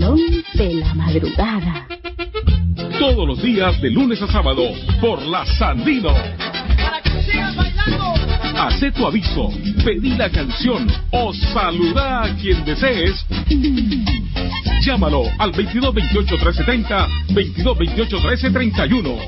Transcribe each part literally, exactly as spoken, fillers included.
vacilón de la madrugada. Todos los días de lunes a sábado por la Sandino. Para que sigan bailando. Hacé tu aviso, pedí la canción o saluda a quien desees. Llámalo al veintidós veintiocho trescientos setenta, veintidós veintiocho trece treinta y uno.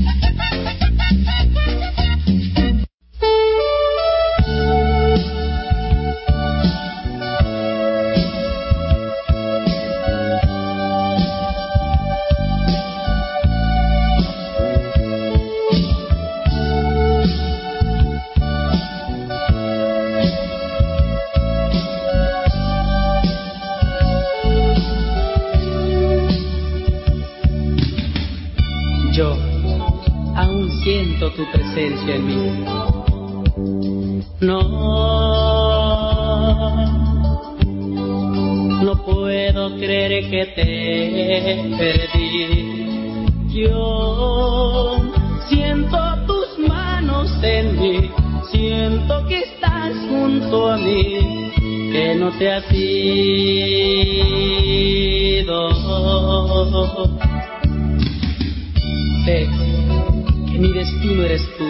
Tu presencia en mí. No, no puedo creer que te perdí. Yo siento tus manos en mí, siento que estás junto a mí, que no te has ido. Sé que mi destino eres tú.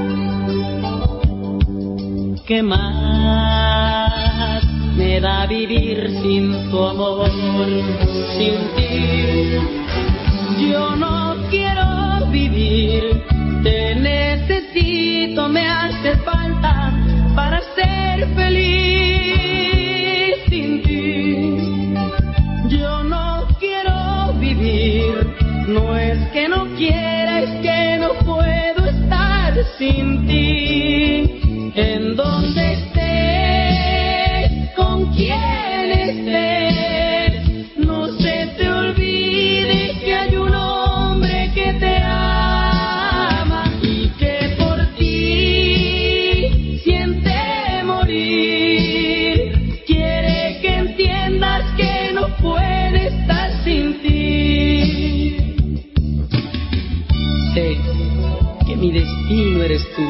¿Qué más me da vivir sin tu amor? Sin ti yo no quiero vivir. Te necesito, me hace falta para ser feliz. Sin ti yo no quiero vivir. No es que no quiera, es que no puedo estar sin ti. En donde estés, con quien estés, no se te olvide que hay un hombre que te ama y que por ti siente morir. Quiere que entiendas que no puede estar sin ti. Sé que mi destino eres tú.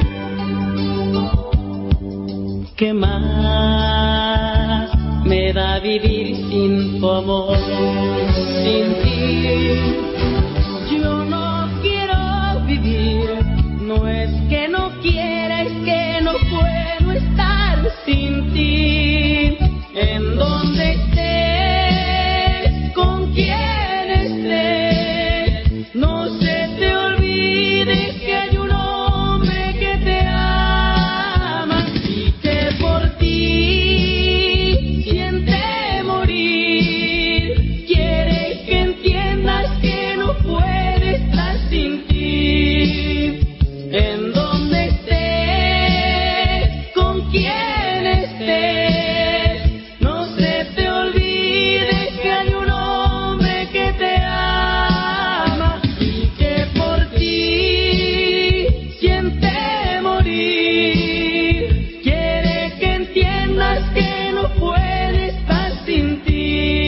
¿Qué más me da vivir sin tu amor? Sin ti yo no quiero vivir. No es que no quiera, es que no puedo estar sin ti. En donde estés, con quien estés, no se te olvide que hay un hombre que te ama y que por ti siente morir. Quiere que entiendas que no puede estar sin ti. En donde estés, con quien estés, no se te olvide que hay un hombre que te ama y que por ti siente morir. Quiere que entiendas que no puede estar sin ti.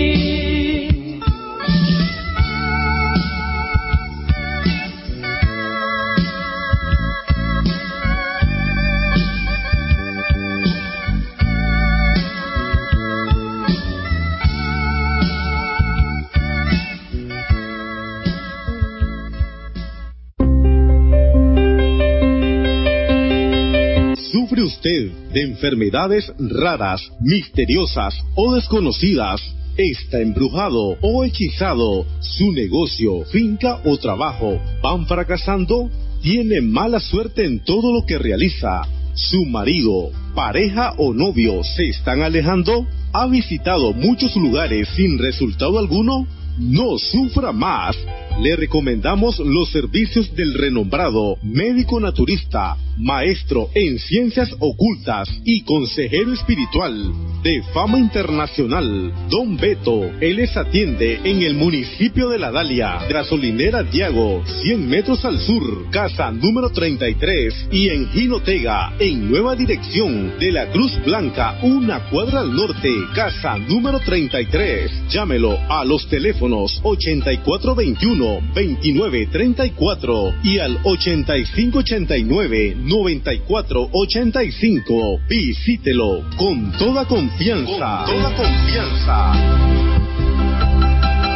¿Sufre usted de enfermedades raras, misteriosas o desconocidas? ¿Está embrujado o hechizado? ¿Su negocio, finca o trabajo van fracasando? ¿Tiene mala suerte en todo lo que realiza? ¿Su marido, pareja o novio se están alejando? ¿Ha visitado muchos lugares sin resultado alguno? No sufra más. Le recomendamos los servicios del renombrado médico naturista, maestro en ciencias ocultas y consejero espiritual de fama internacional, Don Beto. Él les atiende en el municipio de La Dalia, gasolinera Diago, cien metros al sur, casa número treinta y tres, y en Jinotega, en nueva dirección de la Cruz Blanca, una cuadra al norte, casa número treinta y tres. Llámelo a los teléfonos ochenta y cuatro veintiuno, veintinueve treinta y cuatro y al ochenta y cinco ochenta y nueve, noventa y cuatro ochenta y cinco. Visítelo con toda confianza. Con toda confianza.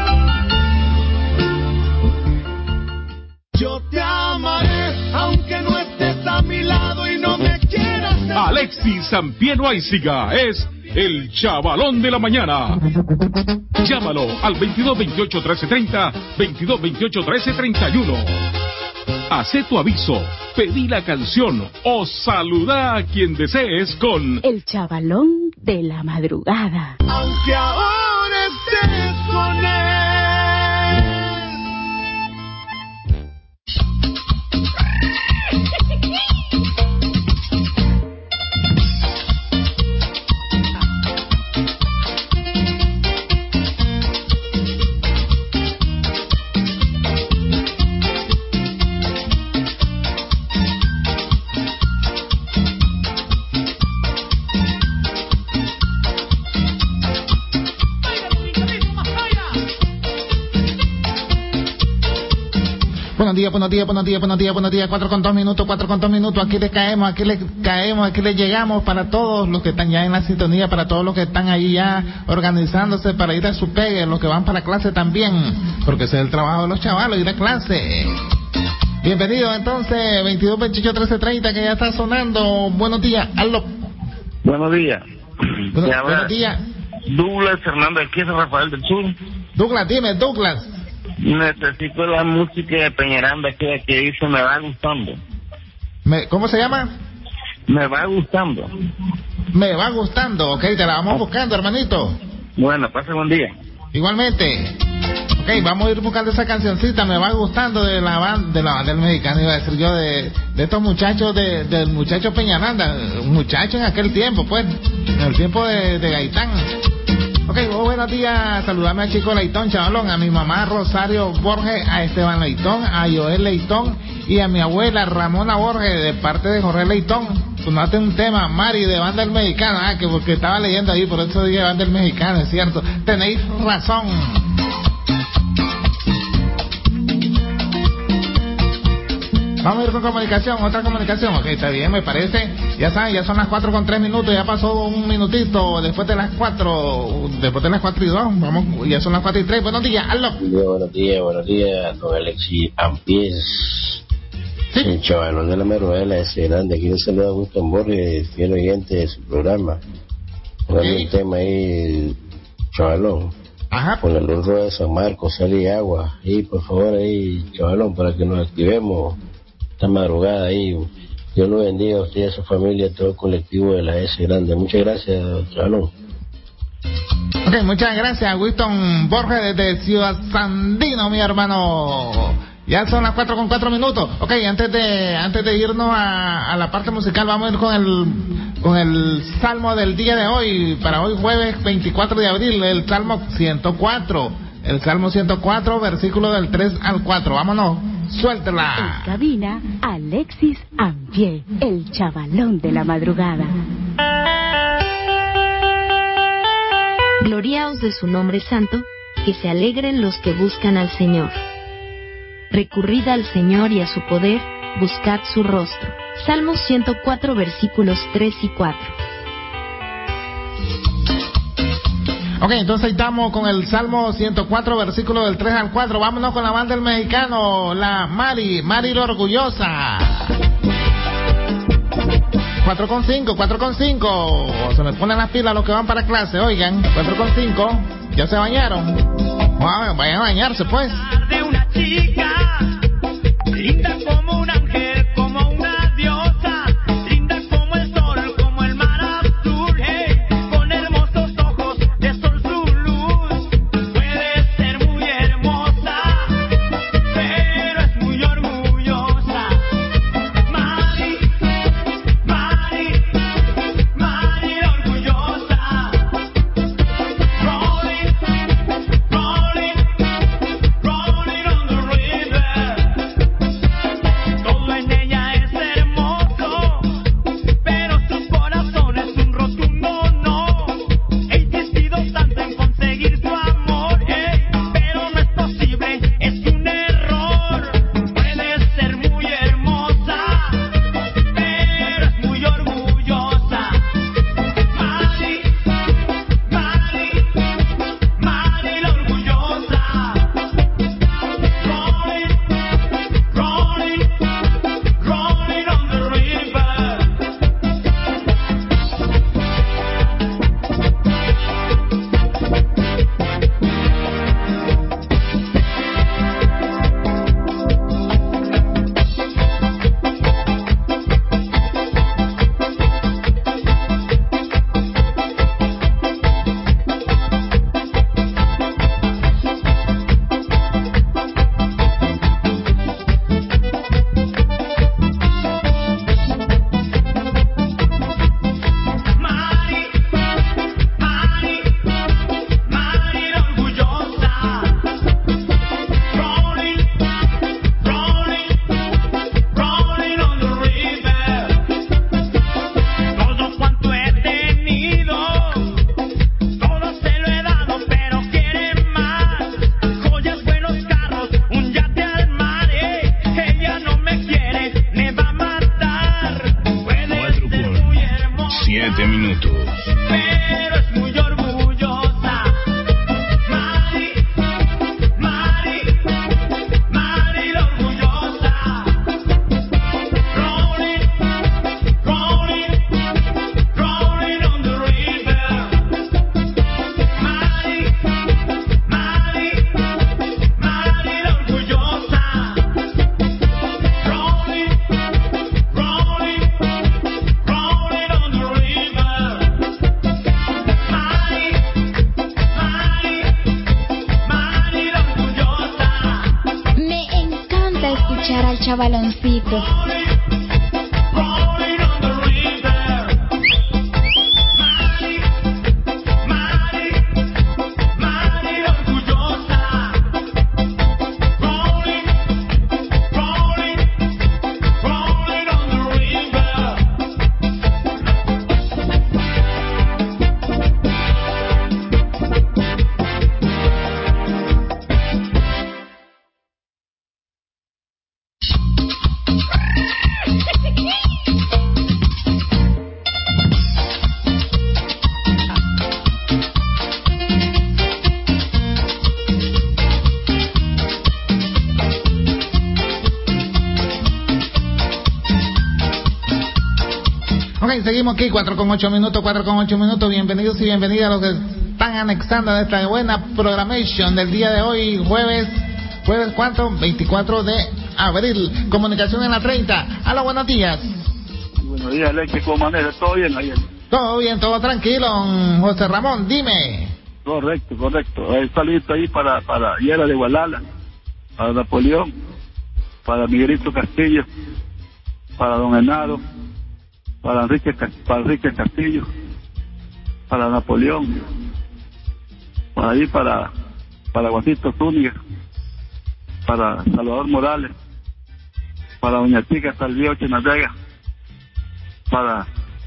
Sampié Loaiziga es el chavalón de la mañana. Llámalo al veintidós veintiocho trece treinta, veintidós veintiocho trece treinta y uno. Hacé tu aviso, pedí la canción o saluda a quien desees con el chavalón de la madrugada. Aunque ahora estés con él. Buenos días, buenos días, buenos días, buenos días, buenos días, cuatro con dos minutos, cuatro con dos minutos, aquí les caemos, aquí les caemos, aquí les llegamos para todos los que están ya en la sintonía, para todos los que están ahí ya organizándose para ir a su pegue, los que van para clase también, porque ese es el trabajo de los chavalos, ir a clase. Bienvenidos entonces, veintidós veintiocho trece treinta, que ya está sonando. Buenos días, aló. Buenos días. Bueno, buenos días. Douglas Hernández, aquí es Rafael del Sur. Douglas, dime, Douglas. Necesito la música de Peñaranda que, que dice Me va gustando. Me, ¿Cómo se llama? Me va gustando. Me va gustando, ok, te la vamos buscando, hermanito. Bueno, pase buen día. Igualmente. Ok, vamos a ir buscando esa cancioncita, Me va gustando, de la banda, de la banda del mexicano, iba a decir yo, de, de estos muchachos, de, del muchacho Peñaranda, un muchacho en aquel tiempo, pues, en el tiempo de, de Gaitán. Ok, oh, buenos días, saludame al chico Leitón, chavalón, a mi mamá Rosario Borges, a Esteban Leitón, a Joel Leitón y a mi abuela Ramona Borges, de parte de Jorge Leitón. Sonate un tema, Mari, de Banda del Mexicano, ah, que porque estaba leyendo ahí, por eso dije Banda del Mexicano, es cierto, tenéis razón. Vamos a ir con comunicación, otra comunicación, ok, está bien, me parece. Ya saben, ya son las cuatro con tres minutos, ya pasó un minutito después de las cuatro, después de las cuatro y dos, vamos, ya son las cuatro y tres. Buenos días, aló. Buenos días, buenos días, don Alexis Ampiés. Sí. El chavalón de la Meruela, ese grande. Aquí le saluda a Guston Borges, fiel oyente de su programa. Póngale Okay. un tema ahí, chavalón. Ajá. Con el honro de San Marcos, sal y agua. Y por favor ahí, chavalón, para que nos activemos esta madrugada ahí. Dios lo bendiga a usted y a su familia, a todo el colectivo de la S Grande. Muchas gracias, chavalón. Ok, muchas gracias, Winston Borges desde Ciudad Sandino, mi hermano. Ya son las cuatro con cuatro minutos. Ok, antes de antes de irnos a, a la parte musical, vamos a ir con el con el salmo del día de hoy, para hoy jueves veinticuatro de abril, el salmo ciento cuatro. El salmo ciento cuatro, versículo del tres al cuatro. Vámonos, suéltela. En cabina, Alexis Ampié, el chavalón de la madrugada. Gloriaos de su nombre santo, que se alegren los que buscan al Señor. Recurrid al Señor y a su poder, buscad su rostro. Salmos ciento cuatro, versículos tres y cuatro. Ok, entonces ahí estamos con el Salmo ciento cuatro, versículo del tres al cuatro. Vámonos con la banda del mexicano, la Mari, Mari la Orgullosa. cuatro con cinco, cuatro con cinco. Se me ponen las pilas los que van para clase, oigan. cuatro con cinco. Ya se bañaron. Wow, vayan a bañarse, pues. De una chica, linda como un ángel, como una diosa, linda como el sol, como el mar azul, hey, con hermosos ojos de sol su luz, puede ser muy hermosa, pero es muy orgullosa. Mari, Mari, Mari la orgullosa. Rolling, rolling, rolling on the river. escuchar al chavaloncito. Seguimos aquí, cuatro con ocho minutos, cuatro con ocho minutos. Bienvenidos y bienvenidas a los que están anexando a esta buena programación del día de hoy, jueves, jueves ¿cuánto? veinticuatro de abril. Comunicación en la treinta. Aló, buenos días. Buenos días, Leche, ¿cómo maneja? ¿Todo bien ayer? Todo bien, todo tranquilo, José Ramón, dime. Correcto, correcto. Un saludito ahí para, para Yera de Gualala, para Napoleón, para Miguelito Castillo, para Don Henaro, para Enrique, para Enrique Castillo, para Napoleón, para ahí para, para Guasito Zúñiga, para Salvador Morales, para Doña Tica Salvio Chinadega, para,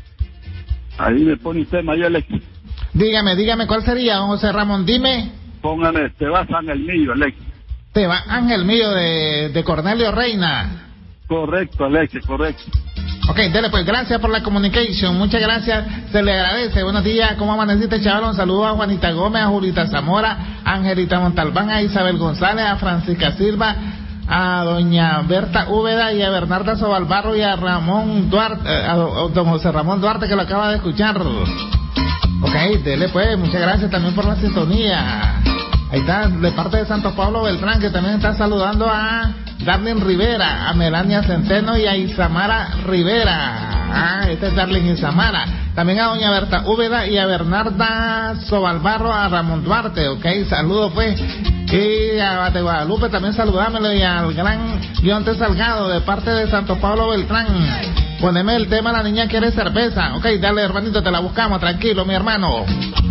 ahí me pone usted mayor. Dígame, dígame, ¿cuál sería, don José Ramón? Dime. Póngame, te vas Ángel Millo, Alex. Te va Ángel Millo de, de Cornelio Reina. Correcto, Alex, correcto. Ok, dele pues, gracias por la comunicación, muchas gracias, se le agradece. Buenos días, ¿cómo amaneciste, chaval? Un saludo a Juanita Gómez, a Julita Zamora, a Angelita Montalbán, a Isabel González, a Francisca Silva, a doña Berta Úbeda y a Bernarda Sobalbarro y a Ramón Duarte, a don José Ramón Duarte, que lo acaba de escuchar. Ok, dele pues, muchas gracias también por la sintonía. Ahí está, de parte de Santo Pablo Beltrán, que también está saludando a Darlene Rivera, a Melania Centeno y a Isamara Rivera. Ah, este es Darlene Isamara. También a doña Berta Úbeda y a Bernarda Sobalbarro, a Ramón Duarte, ok, saludos pues. Y a de Guadalupe también saludámelo, y al gran Guionte Salgado de parte de Santo Pablo Beltrán. Poneme el tema, la niña quiere cerveza. Ok, dale hermanito, te la buscamos, tranquilo mi hermano.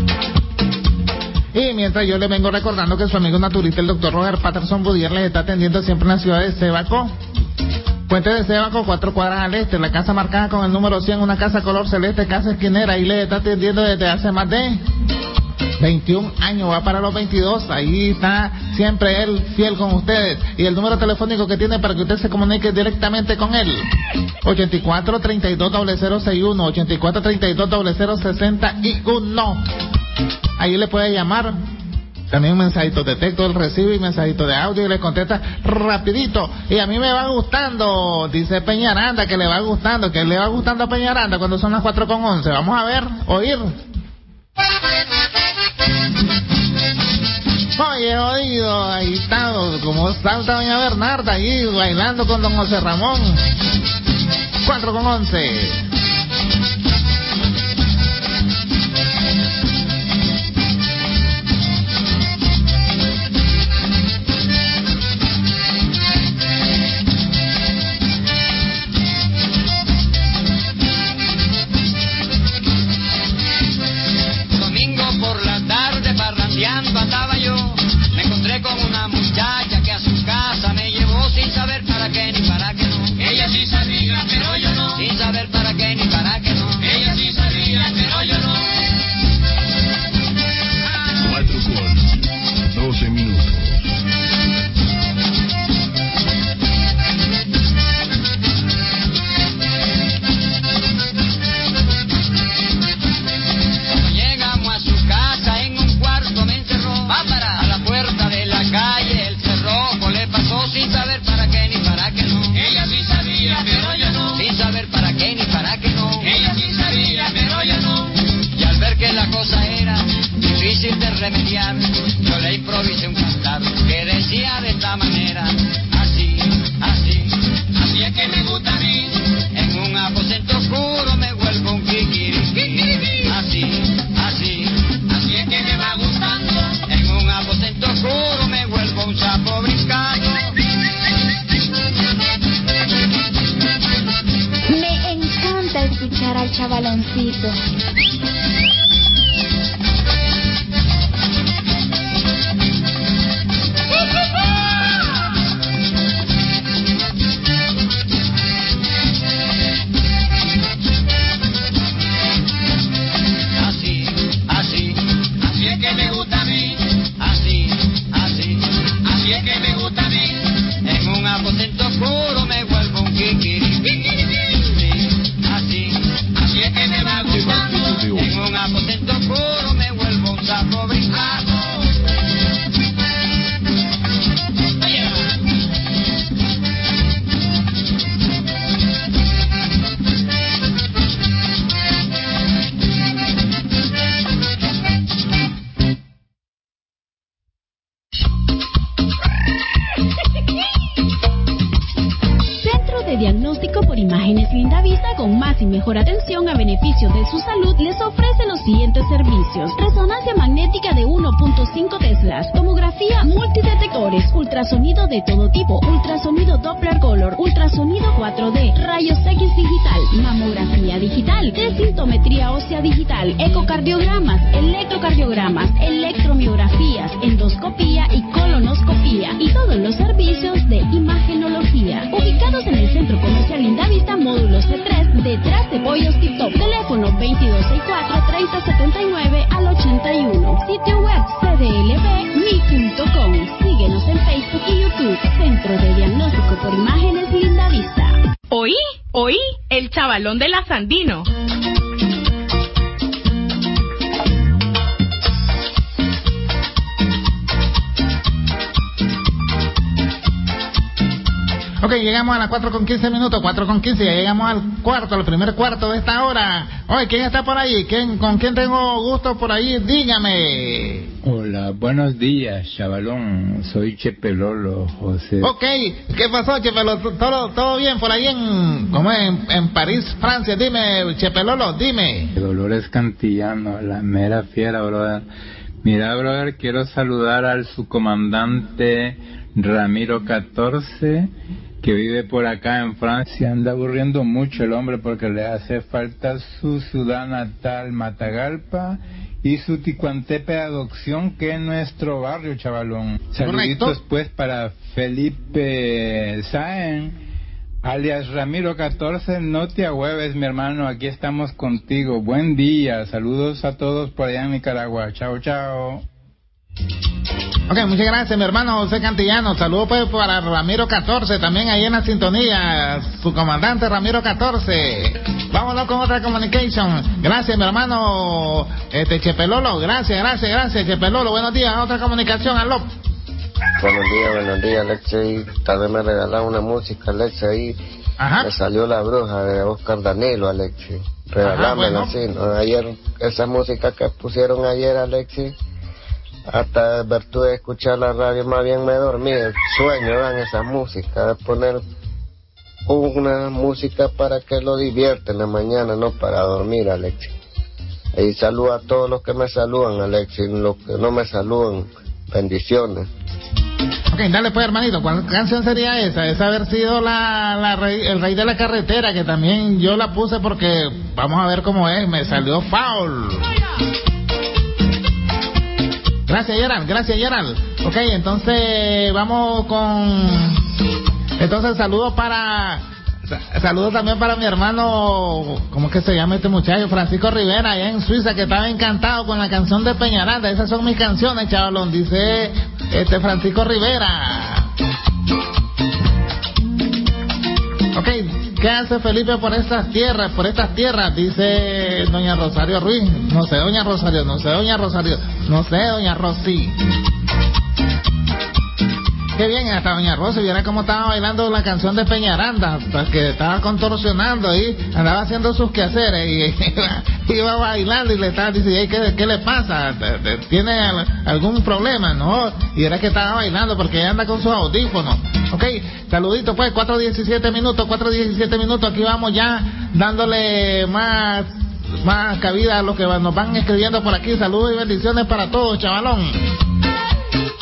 Y mientras yo le vengo recordando que su amigo naturista, el doctor Roger Patterson Budier, les está atendiendo siempre en la ciudad de Cebaco. Puente de Cebaco, cuatro cuadras al este, la casa marcada con el número cien, una casa color celeste, casa esquinera, y le está atendiendo desde hace más de veintiún años, va para los veintidós, ahí está siempre él fiel con ustedes. Y el número telefónico que tiene para que usted se comunique directamente con él, ochenta y cuatro, treinta y dos, cero cero sesenta y uno, ochenta y cuatro, treinta y dos, cero cero sesenta y uno. Ahí le puede llamar, también un mensajito de texto, él recibe y mensajito de audio y le contesta rapidito. Y a mí me va gustando, dice Peñaranda, que le va gustando, que le va gustando a Peñaranda cuando son las cuatro con once. Vamos a ver, oír. Oye, oído, ahí está, como salta doña Bernarda ahí bailando con don José Ramón. cuatro con once. Andaba yo, me encontré con una muchacha que a su casa me llevó sin saber para qué ni para qué no. Ella sí sabía, pero yo no, sin saber para qué besito. Así, así, así es que me gusta a mí. Así, así, así es que me gusta a mí. En un aposento oscuro me vuelvo un kikiri. Así, así es que me va gustando. En un aposento oscuro me vuelvo un sapo brincando. Centro de Diagnóstico por Imágenes Lindavista, con más y mejor atención a beneficio de su salud, les ofrece los siguientes servicios: resonancia magnética de uno punto cinco teslas, tomografía multidetectores, ultrasonido de todo tipo, ultrasonido Doppler Color, ultrasonido cuatro D, rayos X digital, mamografía digital, desintometría ósea digital, ecocardiogramas, electrocardiogramas, electromiografías, endoscopía y colonoscopía, y todos los servicios de imagenología. Ubicados en el Centro Comercial Lindavista, módulo C tres, detrás de Pollos Tip Top. Teléfono veintidós sesenta y cuatro, treinta setenta y nueve al ochenta y uno. Sitio web c d l b m i punto com. Síguenos en Facebook y YouTube. Centro de Diagnóstico por Imágenes Lindavista. Oí, oí, el chavalón de la Sandino. Ok, llegamos a las cuatro con quince minutos, cuatro con quince, ya llegamos al cuarto, al primer cuarto de esta hora. Oye, ¿quién está por ahí? ¿Quién, ¿Con quién tengo gusto por ahí? Dígame. Hola, buenos días, chavalón. Soy Chepelolo, José. Ok, ¿qué pasó, Chepelolo? ¿Todo, todo bien por ahí en, como en, en París, Francia? Dime, Chepelolo, dime. Dolores Cantillano, la mera fiera, brother. Mira, brother, quiero saludar al subcomandante Ramiro catorce, que vive por acá en Francia. Anda aburriendo mucho el hombre porque le hace falta su ciudad natal, Matagalpa, y su Ticuantepe de adopción, que es nuestro barrio, chavalón. Saluditos pues para Felipe Sáenz, alias Ramiro catorce. No te ahueves, mi hermano, aquí estamos contigo. Buen día, saludos a todos por allá en Nicaragua. Chao, chao. Ok, muchas gracias, mi hermano José Cantillano. Saludos pues para Ramiro catorce, también ahí en la sintonía, su comandante Ramiro catorce. Vámonos con otra communication. Gracias, mi hermano este Chepelolo. Gracias, gracias, gracias, Chepelolo. Buenos días, otra comunicación, aló. Buenos días, buenos días, Alexei. Tal vez me regalaron una música, Alexei. Ajá. Me salió La Bruja de Oscar Danilo, Alexei. Regalámela, bueno. Sí, ¿no? Ayer, esa música que pusieron ayer, Alexei, hasta virtud de escuchar la radio, más bien me dormí. El sueño dan esa música, de poner una música para que lo divierta en la mañana, no para dormir, Alexi. Y saludo a todos los que me saludan, Alexi, los que no me saludan, bendiciones. Ok, dale pues, hermanito, ¿cuál canción sería esa? Esa haber sido la, la rey, el rey de la carretera, que también yo la puse porque vamos a ver cómo es, me salió foul. Gracias, Gerald, gracias, Gerald. Ok, entonces vamos con... Entonces saludos para... Saludos también para mi hermano, ¿cómo es que se llama este muchacho? Francisco Rivera, allá en Suiza, que estaba encantado con la canción de Peñaranda. Esas son mis canciones, chavalón, dice este Francisco Rivera. Ok, ¿qué hace Felipe por estas tierras? Por estas tierras, dice doña Rosario Ruiz. No sé, doña Rosario, no sé, doña Rosario, no sé, doña Rosy. Qué bien, hasta doña Rosy, viera cómo estaba bailando la canción de Peñaranda, que estaba contorsionando ahí, andaba haciendo sus quehaceres y iba bailando y le estaba diciendo, ¿qué, qué le pasa? ¿Tiene algún problema? No, y era que estaba bailando porque ella anda con sus audífonos. Ok, saludito pues, cuatro diecisiete minutos, cuatro diecisiete minutos, aquí vamos ya dándole más, más cabida a los que nos van escribiendo por aquí. Saludos y bendiciones para todos, chavalón.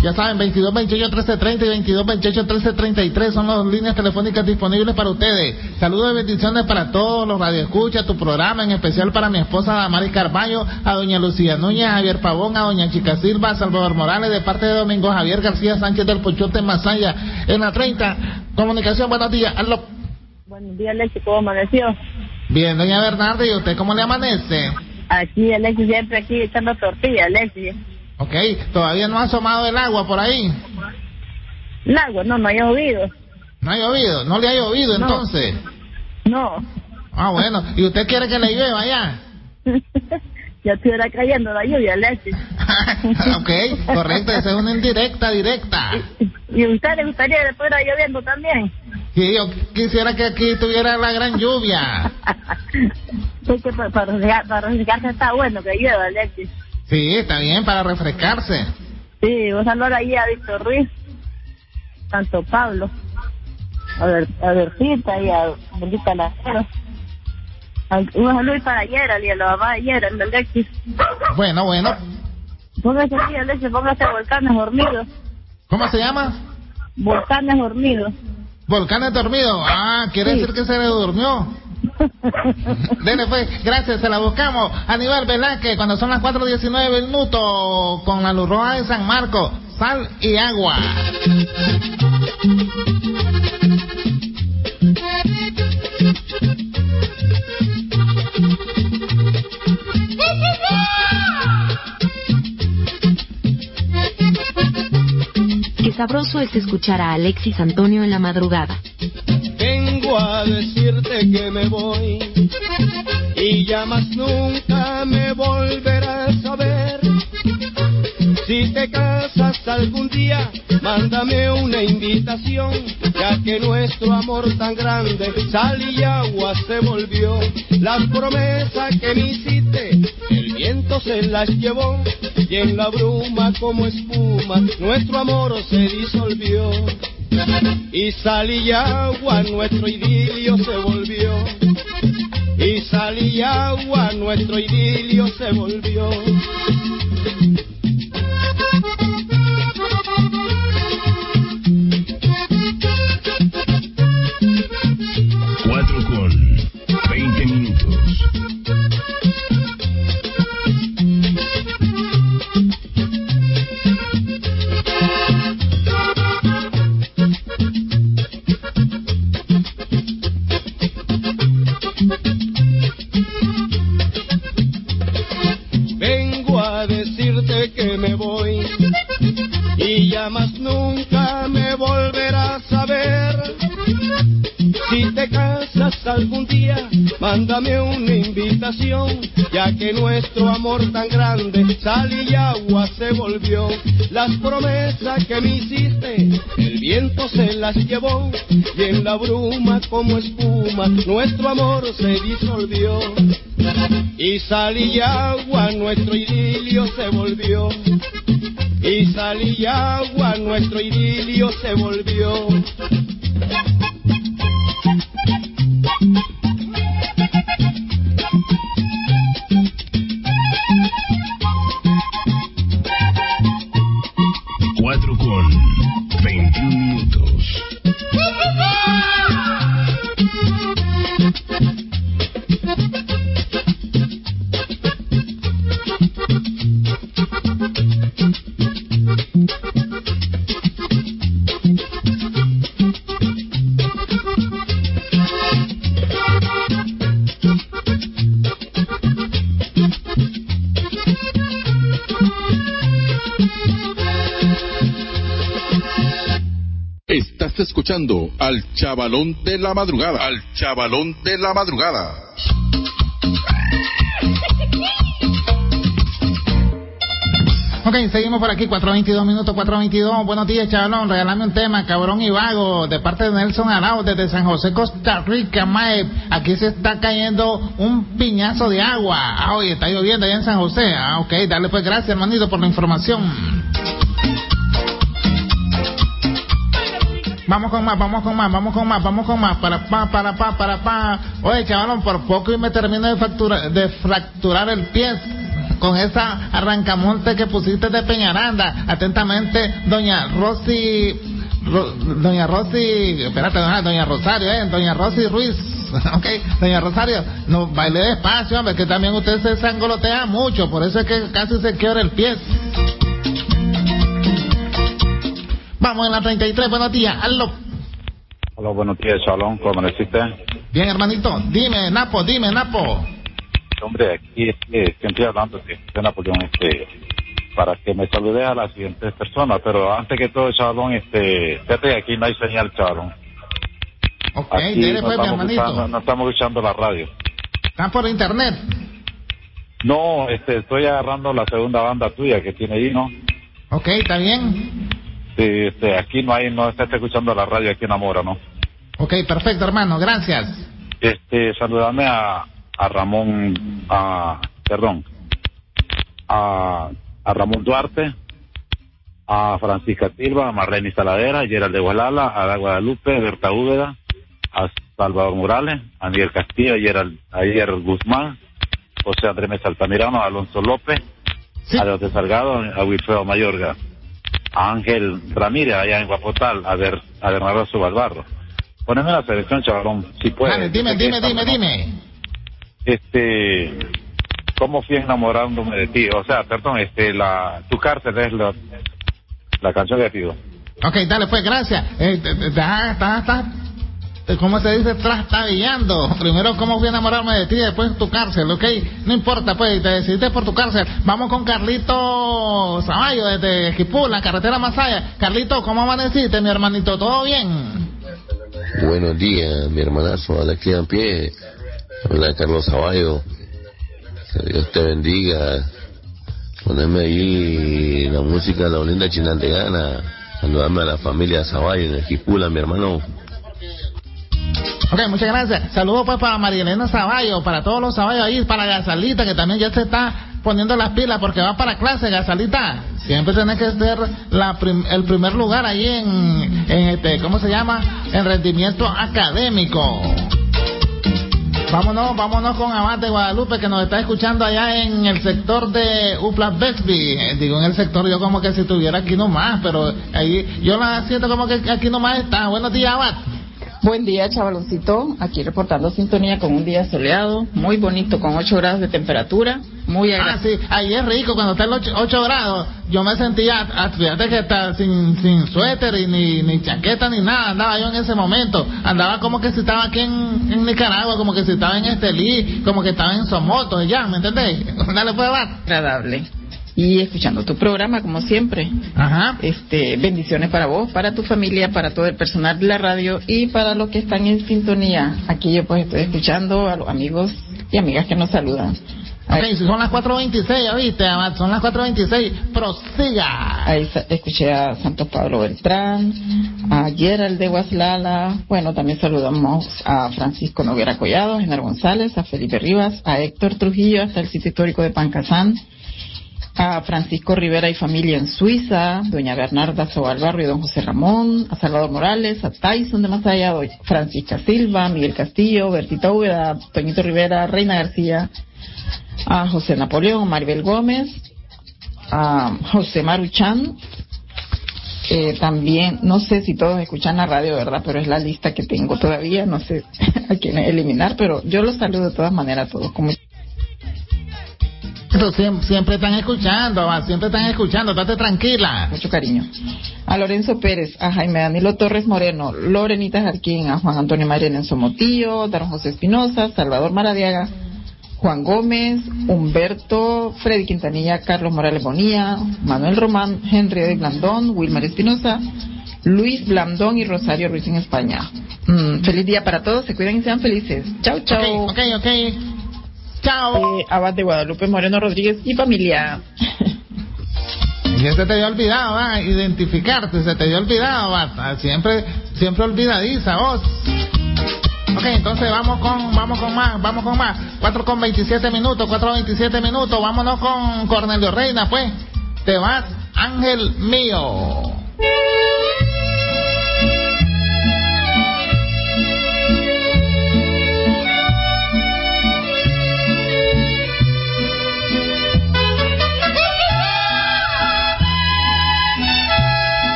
Ya saben, veintidós veintiocho trece treinta y veintidós veintiocho trece treinta y tres son las líneas telefónicas disponibles para ustedes. Saludos y bendiciones para todos los radioescuchas, tu programa, en especial para mi esposa Damaris Carballo, a doña Lucía Núñez, a Javier Pavón, a doña Chica Silva, a Salvador Morales, de parte de Domingo Javier García Sánchez del Pochote Masaya, en la treinta. Comunicación, buenos días. Aló. Buenos días, Alexi, ¿cómo amaneció? Bien, doña Bernarda, ¿y usted cómo le amanece? Aquí, Alexi, siempre aquí echando tortillas, Alexi. Ok, ¿todavía no ha asomado el agua por ahí? El agua, no, no ha llovido. ¿No ha llovido? ¿No le ha llovido no. entonces? No. Ah, bueno, ¿y usted quiere que le llueva ya? Ya estuviera cayendo la lluvia, Alexi. Ok, correcto, esa es una indirecta, directa. ¿Y, y usted le gustaría que fuera lloviendo también? Sí, yo quisiera que aquí tuviera la gran lluvia. Sí, que para, para, refrescar, para refrescarse está bueno que llueva, Alexi. Sí, está bien, para refrescarse. Sí, un saludo ahí a Víctor Ruiz, Santo Pablo, a ver, a Bertita y a Bendita Lacero. Un saludo para Gerald y a la mamá de Gerald, Alexis. Bueno, bueno. Póngase aquí, Alexis, póngase Volcanes Dormidos. ¿Cómo se llama? Volcanes Dormidos. Volcanes Dormidos. Ah, quiere sí. decir que se le durmió. Dele pues, gracias, se la buscamos. Aníbal Velázquez, cuando son las cuatro diecinueve minutos, con la luz roja de San Marcos, sal y agua. Qué sabroso es escuchar a Alexis Antonio en la madrugada. Vengo a decirte que me voy y ya más nunca me volverás a ver. Si te casas algún día, mándame una invitación, ya que nuestro amor tan grande, sal y agua se volvió. Las promesas que me hiciste, el viento se las llevó, y en la bruma como espuma, nuestro amor se disolvió. Y sal y agua, nuestro idilio se volvió. Y sal y agua, nuestro idilio se volvió. Cuatro con veinte minutos. Vengo a decirte que me voy y ya más nunca me volverás a ver. Si te casas algún día, mándame una invitación, ya que nuestro amor tan grande, sal y agua se volvió. Las promesas que me hiciste, el viento se las llevó, y en la bruma como espuma, nuestro amor se disolvió. Y sal y agua, nuestro idilio se volvió. Y sal y agua, nuestro idilio se volvió. Cuatro con veintiún minutos. Estás escuchando al Chavalón de la Madrugada. Al Chavalón de la Madrugada. Ok, seguimos por aquí, cuatro veintidós minutos, cuatro veintidós. Buenos días, chavalón. Regálame un tema, cabrón y vago, de parte de Nelson Arao, desde San José, Costa Rica, mae. Aquí se está cayendo un piñazo de agua. Ah, oye, está lloviendo allá en San José. Ah, ok, dale pues, gracias, hermanito, por la información. Vamos con más, vamos con más, vamos con más, vamos con más, para pa, para pa, para pa. Oye, chavalón, por poco y me termino de fracturar, de fracturar el pie. con esa arrancamonte que pusiste de Peñaranda. Atentamente, doña Rosy, Ro, doña Rosy, espérate, doña, doña Rosario, eh, doña Rosy Ruiz. Ok, doña Rosario, no baile despacio, hombre, que también usted se sangolotea mucho, por eso es que casi se quiebra el pie. Vamos en la treinta y tres, buenos días, aló. Hola, buenos días, Shalom, ¿cómo amaneciste? Bien, hermanito, dime, Napo, dime, Napo. Hombre, aquí eh, siempre hablando de, de Napoleón, este, para que me salude a las siguientes personas, pero antes que todo, Shalom, este, fíjate, aquí no hay señal, Shalom. Ok, aquí dele no pues, mi estamos hermanito. escuchando, no estamos escuchando la radio. ¿Están por internet? No, este, estoy agarrando la segunda banda tuya que tiene ahí, ¿no? Ok, ¿está bien? Sí, este, aquí no hay, no está escuchando la radio aquí en Amora, ¿no? Ok, perfecto, hermano, gracias. Este, saludame a, a Ramón, a, perdón, a, a Ramón Duarte, a Francisca Silva, a Marlene Saladera, a Gerald de Gualala, a La Guadalupe, a Berta Úbeda, a Salvador Morales, a Miguel Castillo, a Gerald, a Gerald Guzmán, José Andrés Mesa Altamirano, a Alonso López, sí. A Leote Salgado, a Wilfredo Mayorga, a Ángel Ramírez, allá en Guapotal, a, Ber, a Bernardo Subalbarro. Poneme la selección, chavalón, si puedes. Dale, dime, dime, dime, dime. Este, ¿cómo fui enamorándome de ti? O sea, perdón, este, la, tu cárcel es la, la canción que pido. Ok, dale, pues, gracias. Eh, está, está, está, ¿cómo se dice? Trastabillando. Primero, ¿cómo fui a enamorarme de ti? Después, tu cárcel, ok. No importa, pues, te decidiste por tu cárcel. Vamos con Carlito Zavallo, desde Jipula, carretera Masaya. Carlito, ¿cómo amaneciste, mi hermanito? ¿Todo bien? Buenos días, mi hermanazo, Alexis en pie. Hola, Carlos Zavallo. Que Dios te bendiga. Poneme ahí la música de la Olinda Chinantegana. Saludame a la familia Zavallo en el Jipula, mi hermano. Ok, muchas gracias. Saludos pues para María Elena Zavallo, para todos los Zavallos ahí, para Gazalita, que también ya se está poniendo las pilas porque va para clase, Gazalita. Siempre tenés que ser la prim, el primer lugar ahí en, en este, ¿cómo se llama? En rendimiento académico. Vámonos, vámonos con Abad de Guadalupe, que nos está escuchando allá en el sector de Uplas Bexby. Eh, digo en el sector, yo como que si estuviera aquí nomás, pero ahí yo la siento como que aquí nomás está. Buenos días, Abad. Buen día, chavaloncito, aquí reportando sintonía con un día soleado, muy bonito, con ocho grados de temperatura, muy agradable. Ah, sí, ahí es rico cuando está en los ocho grados, yo me sentía, fíjate que está sin, sin suéter y ni, ni chaqueta ni nada, andaba yo en ese momento, andaba como que si estaba aquí en, en Nicaragua, como que si estaba en Estelí, como que estaba en Somoto, ya, ¿me entendés? Dale, pues, va. Agradable. Y escuchando tu programa, como siempre. Ajá. Este, bendiciones para vos, para tu familia, para todo el personal de la radio y para los que están en sintonía. Aquí yo pues estoy escuchando a los amigos y amigas que nos saludan. Ok, si son las cuatro veintiséis, ¿ya viste? Son las cuatro veintiséis, prosiga. Ahí escuché a Santos Pablo Beltrán, a Gerald de Guaslala. Bueno, también saludamos a Francisco Noguera Collado, a Genaro González, a Felipe Rivas, a Héctor Trujillo, hasta el sitio histórico de Pancasán, a Francisco Rivera y familia en Suiza, doña Bernarda Sobalbarro y don José Ramón, a Salvador Morales, a Tyson de Masaya, doña Francisca Silva, Miguel Castillo, Bertita Úbeda, Toñito Rivera, Reina García, a José Napoleón, Maribel Gómez, a José Maruchan. Eh, también, no sé si todos escuchan la radio, ¿verdad? Pero es la lista que tengo todavía, no sé a quién eliminar, pero yo los saludo de todas maneras a todos. Como Siempre, siempre están escuchando, siempre están escuchando, estate tranquila. Mucho cariño. A Lorenzo Pérez, a Jaime Danilo Torres Moreno, Lorenita Jarquín, a Juan Antonio Mariano en Somotillo, Daron José Espinosa, Salvador Maradiaga, Juan Gómez, Humberto, Freddy Quintanilla, Carlos Morales Bonilla, Manuel Román, Henry de Blandón, Wilmer Espinosa, Luis Blandón y Rosario Ruiz en España. Mm, feliz día para todos, se cuidan y sean felices. Chau, chau. Ok, ok, ok. Chao. Eh, Abad de Guadalupe Moreno Rodríguez y familia. Y se te había olvidado, ¿va? Identificarte, se te había olvidado, ¿va? Siempre, siempre olvidadiza vos. Ok, entonces vamos con, vamos con más, vamos con más. cuatro con veintisiete minutos, cuatro veintisiete minutos, vámonos con Cornelio Reina, pues. Te vas, ángel mío.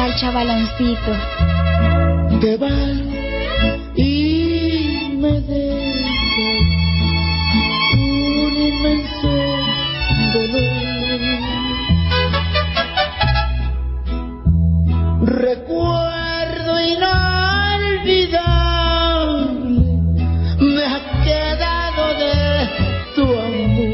al chavaloncito. Te vas y me dejas un inmenso dolor. Recuerdo inolvidable me ha quedado de tu amor.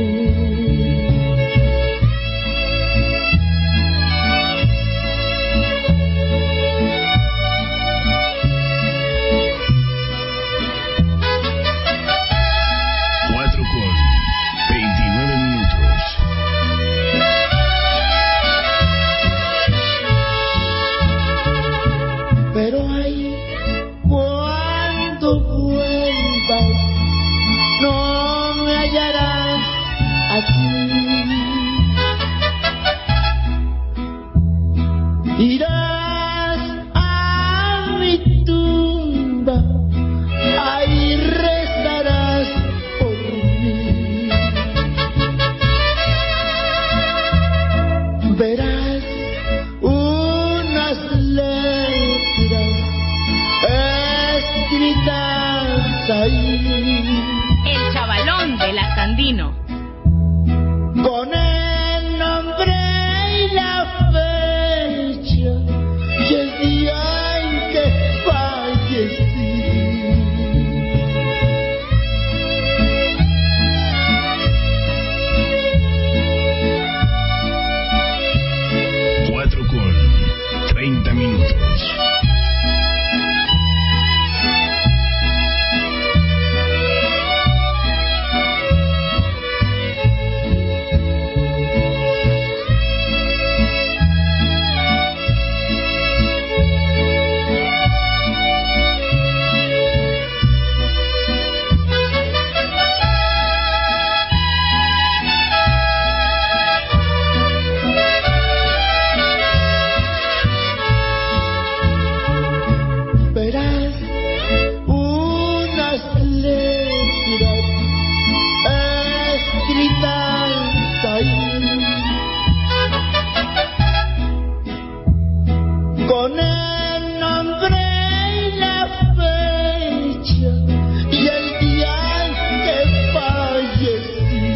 Pero ay, cuando vuelvas, no me hallarás aquí. Irás a mi tumba, ahí rezarás por mí. Verás unas letras escritas ahí. El chavalón de la Sandino. Con el nombre y la fecha y el día en que fallecí. Cuatro con treinta minutos. Verás unas letras escritas ahí. Con el nombre y la fecha y el día en que fallecí.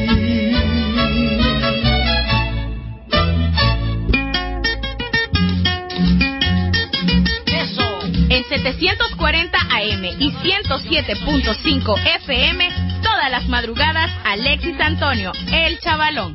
En setecientos cuarenta A M y ciento siete punto cinco F M, todas las madrugadas, Alexis Antonio, el chavalón.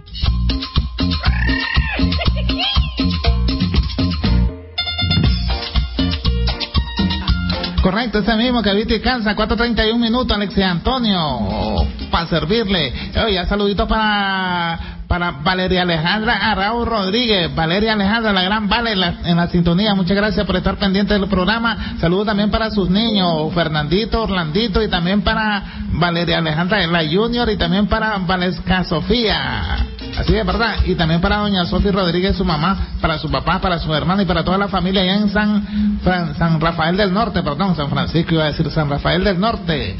Correcto, ese mismo que viste y cansa, cuatro treinta y un minutos, Alexis Antonio, oh, para servirle. Oye, saluditos para, para Valeria Alejandra Arrao Rodríguez, Valeria Alejandra, la gran Vale en la, en la sintonía, muchas gracias por estar pendiente del programa. Saludos también para sus niños, Fernandito, Orlandito, y también para Valeria Alejandra, la Junior, y también para Valesca Sofía. Así es, ¿verdad? Y también para doña Sofía Rodríguez, su mamá, para su papá, para su hermana y para toda la familia allá en San, Fran, San Rafael del Norte, perdón, San Francisco, iba a decir San Rafael del Norte.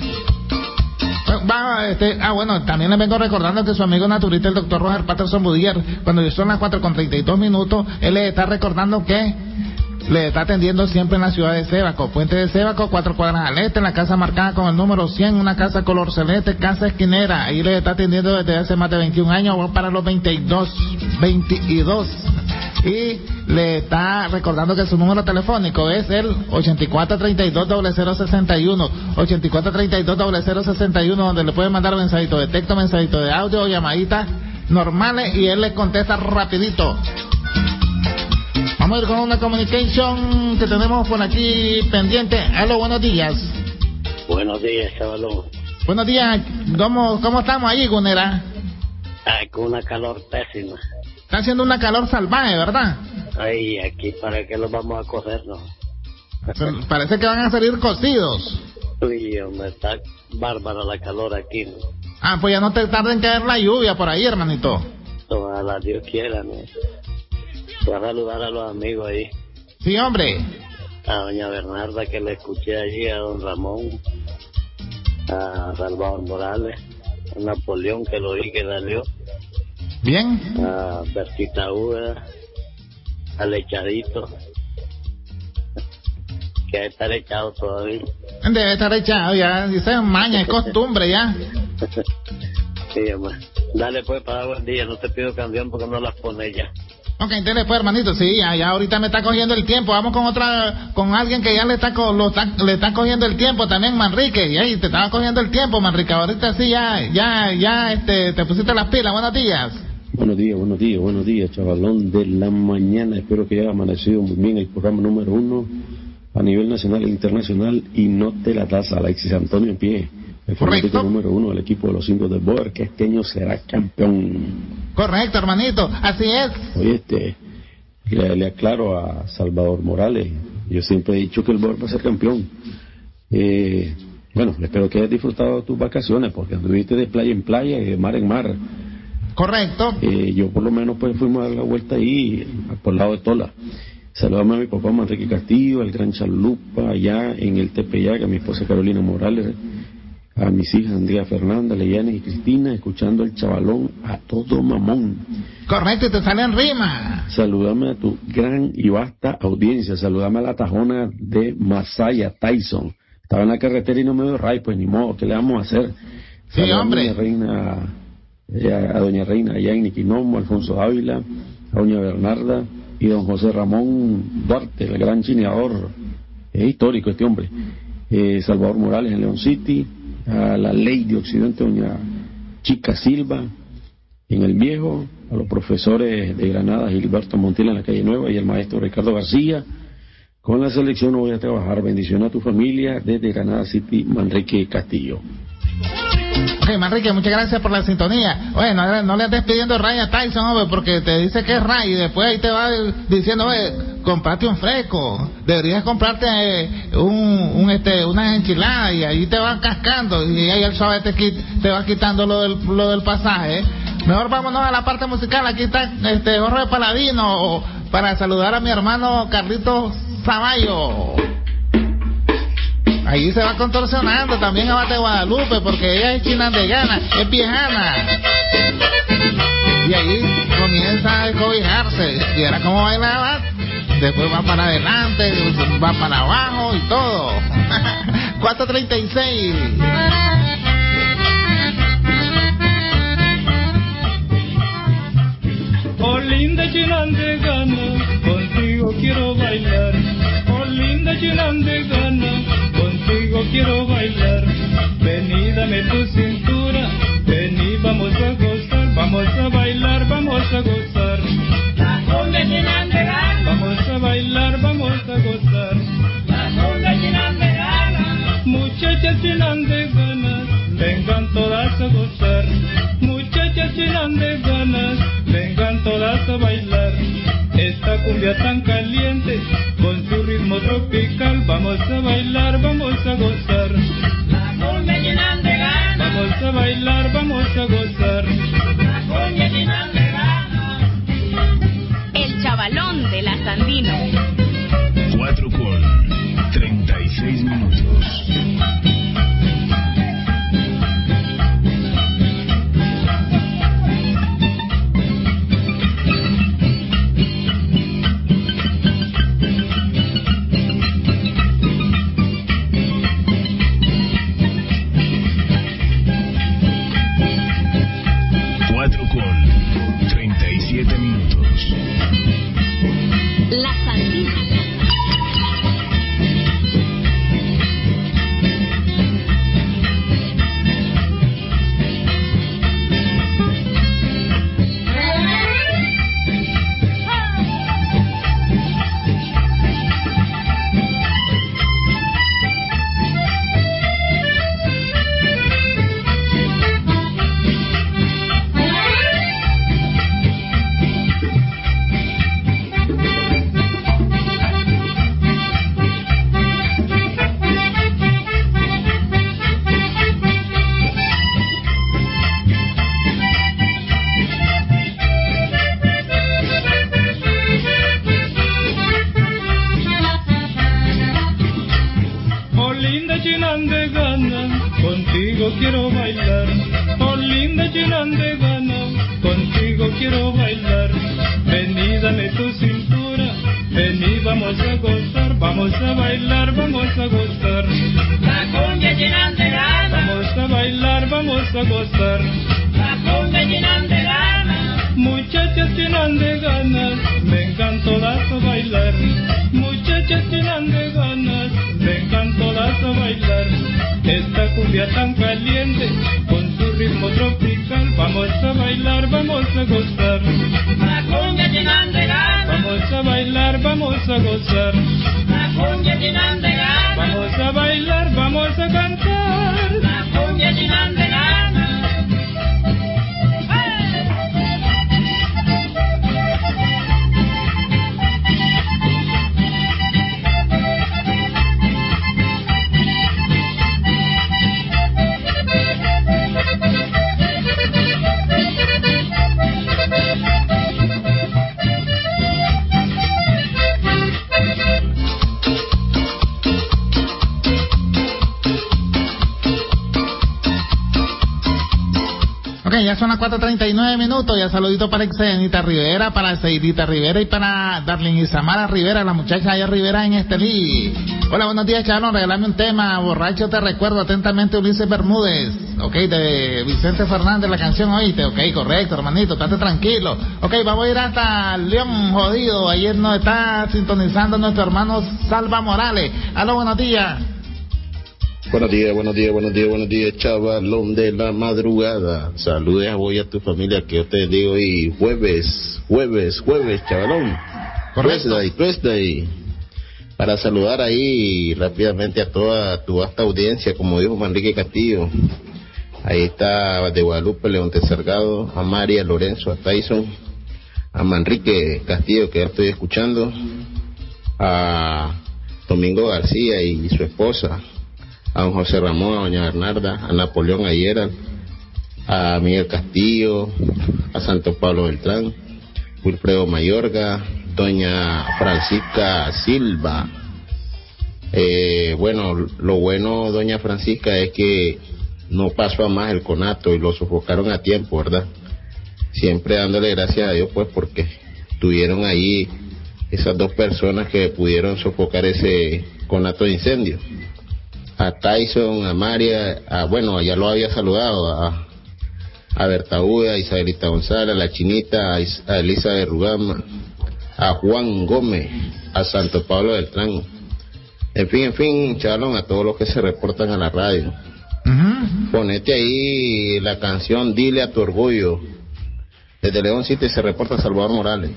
Va, este, ah, bueno, también les vengo recordando que su amigo naturista, el doctor Roger Patterson Budier, cuando yo son las cuatro con treinta y dos minutos, él le está recordando que le está atendiendo siempre en la ciudad de Sébaco, Puente de Sébaco, cuatro cuadras al este, en la casa marcada con el número cien, una casa color celeste, casa esquinera. Ahí le está atendiendo desde hace más de veintiún años, va para los veintidós, veintidós. Y le está recordando que su número telefónico es el ochenta y cuatro treinta y dos cero cero sesenta y uno, ochenta y cuatro treinta y dos cero cero sesenta y uno, donde le pueden mandar mensajito de texto, mensajito de audio o llamaditas normales y él le contesta rapidito. Vamos a ir con una communication que tenemos por aquí pendiente. Aló, buenos días. Buenos días, chavalón. Buenos días. ¿Cómo, cómo estamos ahí, Gunera? Ay, con una calor pésima. Está haciendo una calor salvaje, ¿verdad? Ay, aquí para qué los vamos a coger, ¿no? Parece que van a salir cocidos. Uy, hombre, está bárbara la calor aquí, ¿no? Ah, pues ya no te tarda en caer la lluvia por ahí, hermanito. Ojalá Dios quiera, ¿no? Voy a saludar a los amigos ahí. Sí, hombre. A doña Bernarda, que le escuché allí, a don Ramón, a Salvador Morales, a Napoleón, que lo vi que salió. Bien. A Bertita Uda, a Lechadito, que debe estar echado todavía. Debe estar echado ya, dice maña, es costumbre ya. Sí, hombre. Dale pues para buen día, no te pido canción porque no las pone ya. Ok, dale pues, hermanito, sí, ya, ya ahorita me está cogiendo el tiempo. Vamos con otra, con alguien que ya le está, lo está, le está cogiendo el tiempo también, Manrique. Y ahí te estaba cogiendo el tiempo, Manrique. Ahorita sí, ya, ya, ya, este, te pusiste las pilas. Buenos días. Buenos días, buenos días, buenos días, chavalón de la mañana. Espero que haya amanecido muy bien el programa número uno a nivel nacional e internacional. Y no te la taza, Alexis Antonio en pie. El fanático número uno del equipo de los indios del Boer, que este año será campeón. Correcto, hermanito, así es. Oye, este, le, le aclaro a Salvador Morales, yo siempre he dicho que el Boer va a ser campeón. Eh, bueno, espero que hayas disfrutado tus vacaciones, porque anduviste de playa en playa y de mar en mar. Correcto. Eh, yo por lo menos pues fuimos a dar la vuelta ahí, por el lado de Tola. Saludame a mi papá Manrique Castillo, al gran Chalupa, allá en el Tepeyac, a mi esposa Carolina Morales, a mis hijas Andrea Fernanda, Leyana y Cristina, escuchando el chavalón a todo mamón. Correcto, y te sale en rima. Saludame a tu gran y vasta audiencia, saludame a la tajona de Masaya, Tyson. Estaba en la carretera y no me dio ray, pues ni modo, ¿qué le vamos a hacer? Sí, saludame hombre. A doña Reina, eh, a doña Reina allá en Niquinomo, Alfonso Ávila, a doña Bernarda y don José Ramón Duarte, el gran chineador. Es histórico este hombre. Eh, Salvador Morales en León City, a la Ley de Occidente, doña Chica Silva en El Viejo, a los profesores de Granada, Gilberto Montiel en la Calle Nueva y el maestro Ricardo García. Con la selección no voy a trabajar. Bendición a tu familia desde Granada City, Manrique Castillo. Ok, Manrique, muchas gracias por la sintonía. Oye, no, no le andes pidiendo Ray a Tyson, hombre, porque te dice que es Ray y después ahí te va diciendo, oye, comprate un fresco, deberías comprarte eh, un, un este, una enchilada y ahí te van cascando y ahí el suave te, te va quitando lo del, lo del pasaje. Mejor vámonos a la parte musical. Aquí está este Jorge Paladino para saludar a mi hermano Carlitos Zavallo. Ahí se va contorsionando también a Bate Guadalupe, porque ella es chinandegana, es viejana. Y ahí comienza a descobijarse. Y ahora como bailaba, después va para adelante, va para abajo y todo. cuatro treinta y seis. Oh linda chinandegana, contigo quiero bailar. Oh linda chinandegana, contigo quiero bailar. Ven y dame tu cintura, ven y vamos a gozar, vamos a bailar, vamos a gozar. La cumbia chinandegana, vamos a bailar, vamos a gozar. La cumbia chinandegana, muchachas chinandeganas, vengan todas a gozar. Muchachas chinandeganas, vengan todas a bailar. Esta cumbia tan caliente, con su ritmo tropical, vamos a bailar, vamos a gozar. La cumbia chinandegana, vamos a bailar, vamos a gozar. La cumbia chinandegana. El chavalón de la Sandino. Cuatro con treinta y seis minutos. La Sandina. contigo quiero bailar. Oh linda contigo quiero bailar. Ven y dame tu cintura, ven y vamos vamos a gozar, vamos a bailar, vamos a gozar. La cumbia llena de ganas. Vamos a bailar, vamos a gozar. La cumbia llena de ganas. Muchachas llenan de ganas, vengan todas a bailar. Muchachas llenan de ganas, vengan todas a bailar. Esta cumbia tan caliente, con su ritmo tropical, vamos a bailar, vamos a gozar. La cumbia llena de ganas. Vamos a bailar, vamos a gozar. La cumbia llena de ganas. Vamos a bailar, vamos a cantar. La cumbia llena de ganas. Ya son las cuatro treinta y nueve minutos. Ya saludito para Exenita Rivera, para Seidita Rivera y para Darlene Isamara Rivera, la muchacha allá Rivera en Estelí. Hola, buenos días, Chalón. Regálame un tema. Borracho te recuerdo atentamente, Ulises Bermúdez. Ok, de Vicente Fernández, la canción, oíste. Ok, correcto, hermanito, estate tranquilo. Ok, vamos a ir hasta León Jodido. Ayer nos está sintonizando nuestro hermano Salva Morales. Aló, buenos días. Buenos días, buenos días, buenos días, buenos días, chavalón de la madrugada. Saludes a vos y a tu familia, que yo te digo hoy jueves, jueves, jueves, chavalón. Correcto. Tuesday, Tuesday. Para saludar ahí rápidamente a toda tu vasta audiencia, como dijo Manrique Castillo. Ahí está de Guadalupe, Leonte Salgado, a María, Lorenzo, a Tyson, a Manrique Castillo, que ya estoy escuchando, a Domingo García y su esposa, a don José Ramón, a doña Bernarda, a Napoleón Ayera, a Miguel Castillo, a Santo Pablo Beltrán, Wilfredo Mayorga, doña Francisca Silva. Eh, bueno, lo bueno, doña Francisca, es que no pasó a más el conato y lo sofocaron a tiempo, ¿verdad? Siempre dándole gracias a Dios, pues, porque tuvieron ahí esas dos personas que pudieron sofocar ese conato de incendio. A Tyson, a María, a, bueno, ya lo había saludado, a, a Bertaúda, a Isabelita González, a la Chinita, a, Is, a Elisa de Rugama, a Juan Gómez, a Santo Pablo Beltrán. En fin, en fin, Chalón, a todos los que se reportan a la radio. Uh-huh. Ponete ahí la canción Dile a tu orgullo. Desde León City se reporta Salvador Morales.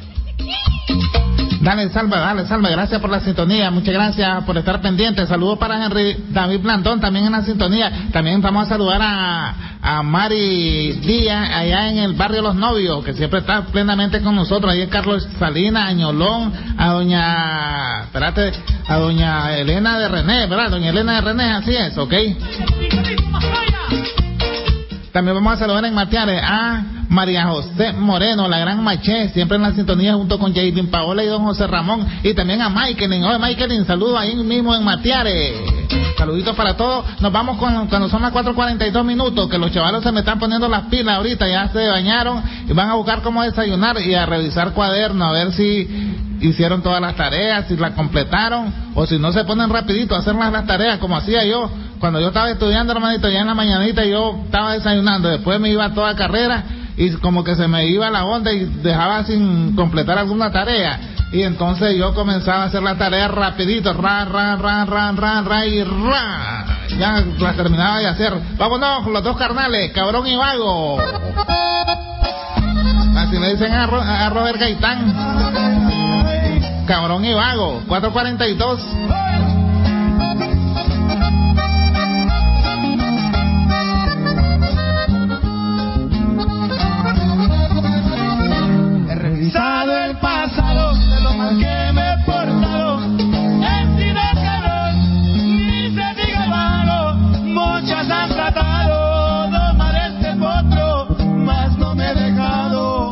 Dale, Salva, dale, Salva, gracias por la sintonía, muchas gracias por estar pendiente. Saludos para Henry David Blandón, también en la sintonía. También vamos a saludar a, a Mari Díaz, allá en el barrio Los Novios, que siempre está plenamente con nosotros. Ahí es Carlos Salinas, Añolón, a doña, espérate, a doña Elena de René, ¿verdad? Doña Elena de René, así es, ¿ok? También vamos a saludar en Matiares a María José Moreno, la gran Maché, siempre en la sintonía junto con Jaylin Paola y don José Ramón, y también a Michaelin. Oye, Michaelin, saludos ahí mismo en Matiares. Saluditos para todos. Nos vamos con, cuando son las cuatro cuarenta y dos minutos, que los chavalos se me están poniendo las pilas ahorita, ya se bañaron y van a buscar cómo desayunar y a revisar cuadernos, a ver si hicieron todas las tareas, si las completaron, o si no se ponen rapidito a hacer las, las tareas, como hacía yo cuando yo estaba estudiando, hermanito. Ya en la mañanita yo estaba desayunando, después me iba a toda carrera y como que se me iba la onda y dejaba sin completar alguna tarea, y entonces yo comenzaba a hacer la tarea rapidito, ra, ra, ra, ra, ra, ra, y ra, ya la terminaba de hacer. Vámonos, los dos carnales, Cabrón y Vago. Así me dicen a, Ro, a Robert Gaitán. Cabrón y Vago, cuatro cuarenta y dos. He revisado el pasado de lo mal que me he portado. He sido cabrón, ni se diga malo. Muchas han tratado de domar este potro, mas no me he dejado.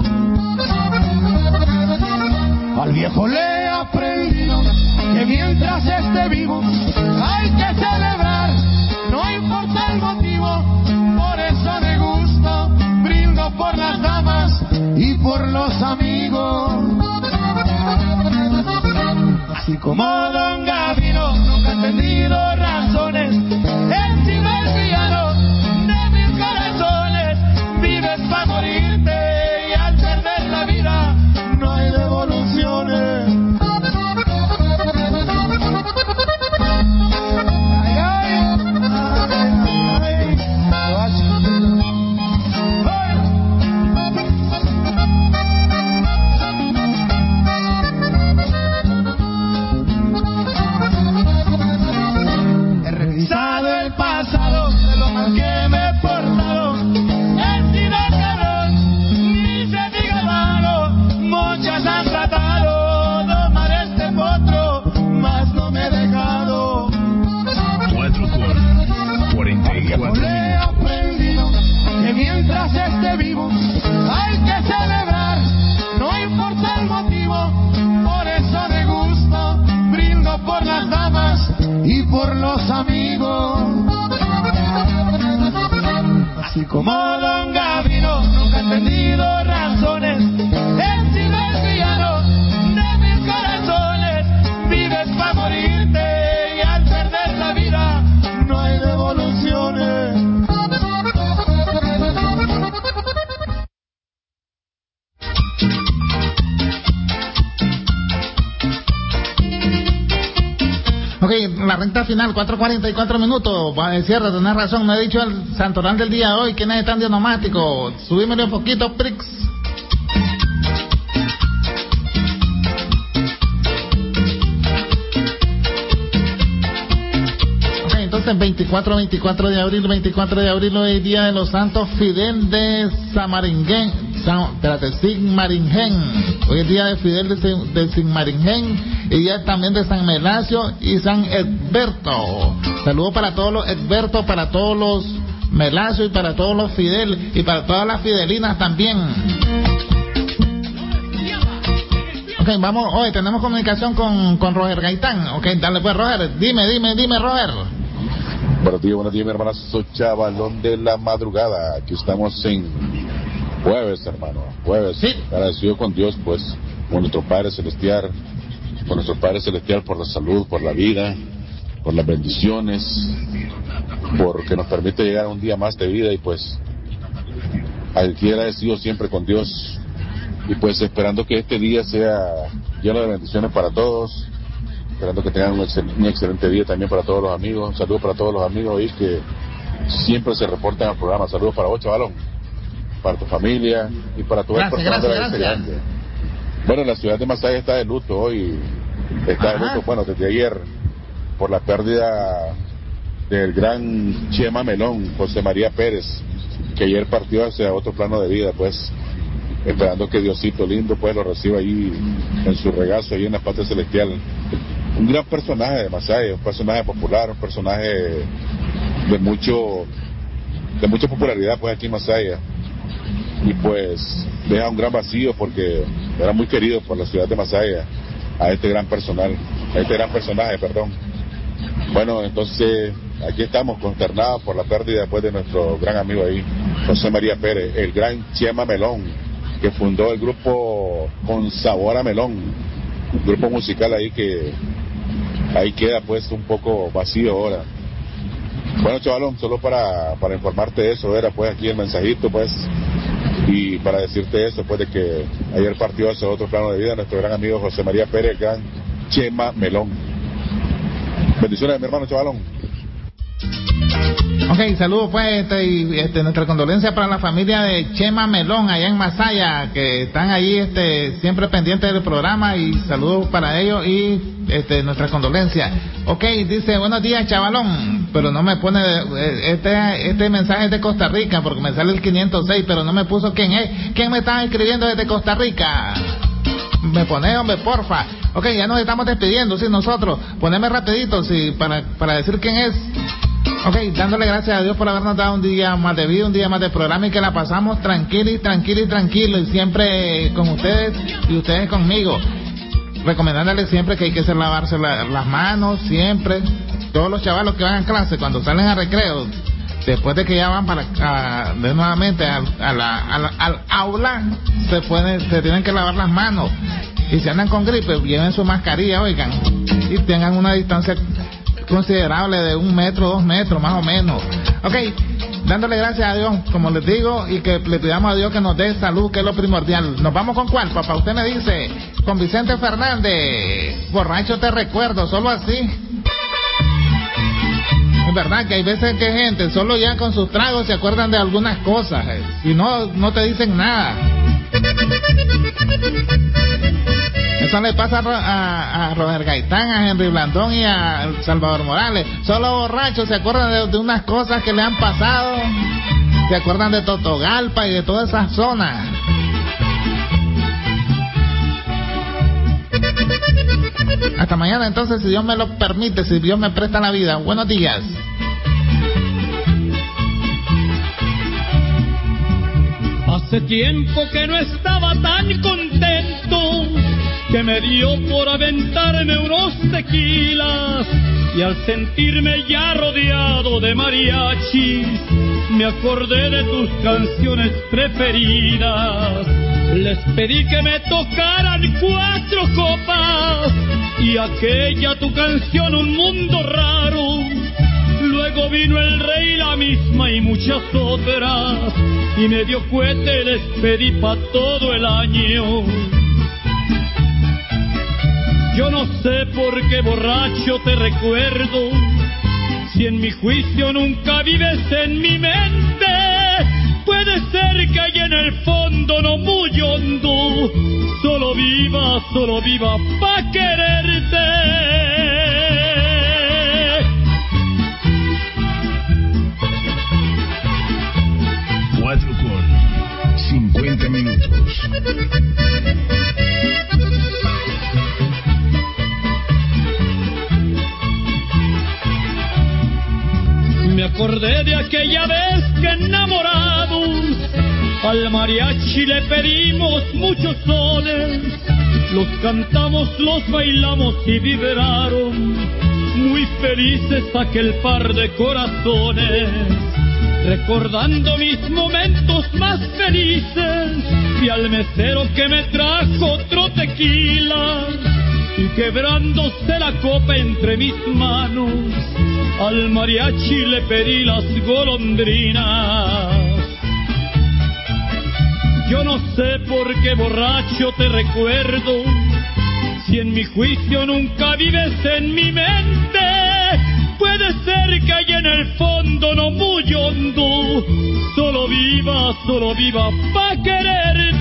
Al viejo le he aprendido que mientras esté vivo hay que celebrar, no importa el motivo. Por eso me gusto, brindo por las damas y por los amigos. Así como Don Gavino nunca ha entendido razones, encima el villano de mis corazones. Vives para morirte y al perder la vida no hay devoluciones. Ay, ay, ay, ay, he revisado el pasado de lo mal que me he portado. He sido cabrón, ni se diga malo. Muchas han tratado de domar este potro, mas no me he dejado. Cuatro con cuarenta y cuatro Le he aprendido que mientras esté vivo hay que celebrar, no importa el motivo. Por eso me gusto, brindo por las damas y por los amigos. Así como Don Gavino nunca ha entendido razones, he sido el villano de mis corazones. Vives para morirte y al perder la vida no hay devoluciones. Ok, la recta final, cuatro cuarenta y cuatro minutos. Cierra, tenés razón, me he dicho el santoral del día de hoy. ¿Quiénes están de onomático? Subímele un poquito, Prix. Ok, entonces veinticuatro, veinticuatro de abril, veinticuatro de abril hoy es día de los santos Fidel de Samaringen. San, espérate, Sigmaringen. Hoy es día de Fidel de, de Sigmaringen y día también de San Melacio y San Egberto. Saludos para todos los Egbertos, para todos los Melacio y para todos los Fidel y para todas las Fidelinas también. Ok, vamos, hoy tenemos comunicación con, con Roger Gaitán. Ok, dale pues Roger, dime, dime, dime Roger. Buenos días, buenos días mi hermana, soy Chavalón de la Madrugada. Aquí estamos en jueves, hermano, jueves, sí. Agradecido con Dios, pues, con nuestro Padre Celestial, con nuestro Padre Celestial por la salud, por la vida, por las bendiciones, porque nos permite llegar a un día más de vida y pues, aquí agradecido siempre con Dios y pues esperando que este día sea lleno de bendiciones para todos, esperando que tengan un, excel, un excelente día también para todos los amigos, saludos para todos los amigos y que siempre se reportan al programa, saludos para vos, chavalón, para tu familia y para todas las personas de la Grande. Bueno, la ciudad de Masaya está de luto hoy, está Ajá. de luto, bueno, desde ayer, por la pérdida del gran Chema Melón, José María Pérez, que ayer partió hacia otro plano de vida, pues, esperando que Diosito lindo, pues, lo reciba ahí en su regazo, ahí en la patria celestial. Un gran personaje de Masaya, un personaje popular, un personaje de mucho, de mucha popularidad, pues, aquí en Masaya. Y pues deja un gran vacío porque era muy querido por la ciudad de Masaya a este gran personal, a este gran personaje, perdón. Bueno, entonces aquí estamos consternados por la pérdida pues de nuestro gran amigo ahí, José María Pérez, el gran Chema Melón, que fundó el grupo Con Sabor a Melón, un grupo musical ahí que ahí queda pues un poco vacío ahora. Bueno, chavalón, solo para, para informarte de eso, era pues aquí el mensajito pues, y para decirte eso pues de que ayer partió hacia otro plano de vida nuestro gran amigo José María Pérez, el gran Chema Melón. Bendiciones, mi hermano chavalón. Ok, saludos pues, este, y este, nuestra condolencia para la familia de Chema Melón allá en Masaya, que están ahí este, siempre pendientes del programa, y saludos para ellos y este, nuestra condolencia. Ok, dice, buenos días chavalón, pero no me pone, este, este mensaje es de Costa Rica, porque me sale el quinientos seis, pero no me puso quién es, quién me está escribiendo desde Costa Rica. Me pone, hombre, porfa. Ok, ya nos estamos despidiendo, sí, nosotros, poneme rapidito, sí, para, para decir quién es. Ok, dándole gracias a Dios por habernos dado un día más de vida, un día más de programa, y que la pasamos tranquilo y tranquilo y tranquilo, y siempre con ustedes y ustedes conmigo. Recomendándoles siempre que hay que hacer lavarse la, las manos, siempre. Todos los chavalos que van a clase, cuando salen a recreo, después de que ya van para a, de nuevamente a, a la, a la, al aula, se pueden, se tienen que lavar las manos. Y si andan con gripe, lleven su mascarilla, oigan, y tengan una distancia considerable de un metro, dos metros, más o menos. Ok, dándole gracias a Dios, como les digo, y que le pidamos a Dios que nos dé salud, que es lo primordial. ¿Nos vamos con cuál, papá? Usted me dice, con Vicente Fernández, Borracho te recuerdo, solo así. Es verdad que hay veces que gente solo ya con sus tragos se acuerdan de algunas cosas, eh, y no, no te dicen nada. Eso le pasa a, a Robert Gaitán, a Henry Blandón y a Salvador Morales. Solo borrachos se acuerdan de, de unas cosas que le han pasado. Se acuerdan de Totogalpa y de todas esas zonas. Hasta mañana entonces, si Dios me lo permite, si Dios me presta la vida. Buenos días. Hace tiempo que no estaba tan contento, que me dio por aventarme unos tequilas, y al sentirme ya rodeado de mariachis, me acordé de tus canciones preferidas. Les pedí que me tocaran cuatro copas, y aquella tu canción Un Mundo Raro. Luego vino El Rey, la misma y muchas otras, y medio cohete les pedí pa' todo el año. Yo no sé por qué borracho te recuerdo, si en mi juicio nunca vives en mi mente. Puede ser que allá en el fondo, no muy hondo, solo viva, solo viva pa' quererte. Cuatro con cincuenta minutos. Me acordé de aquella vez que enamorados al mariachi le pedimos muchos soles, los cantamos, los bailamos y vibraron muy felices aquel par de corazones. Recordando mis momentos más felices, vi al mesero que me trajo otro tequila, y quebrándose la copa entre mis manos, al mariachi le pedí las golondrinas. Yo no sé por qué borracho te recuerdo, si en mi juicio nunca vives en mi mente. Puede ser que allá en el fondo, no muy hondo, solo viva, solo viva pa' quererte.